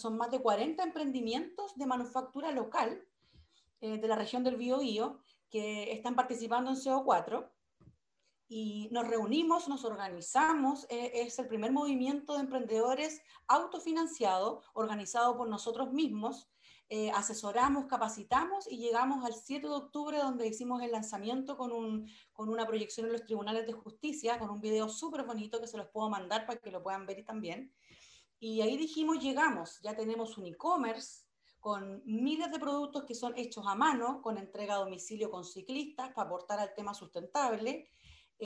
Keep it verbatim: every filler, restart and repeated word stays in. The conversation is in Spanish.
son más de cuarenta emprendimientos de manufactura local eh, de la región del Biobío que están participando en C O cuatro. Y nos reunimos, nos organizamos, eh, es el primer movimiento de emprendedores autofinanciado, organizado por nosotros mismos, eh, asesoramos, capacitamos y llegamos al siete de octubre donde hicimos el lanzamiento con, un, con una proyección en los tribunales de justicia, con un video súper bonito que se los puedo mandar para que lo puedan ver también. Y ahí dijimos, llegamos, ya tenemos un e-commerce con miles de productos que son hechos a mano, con entrega a domicilio con ciclistas para aportar al tema sustentable.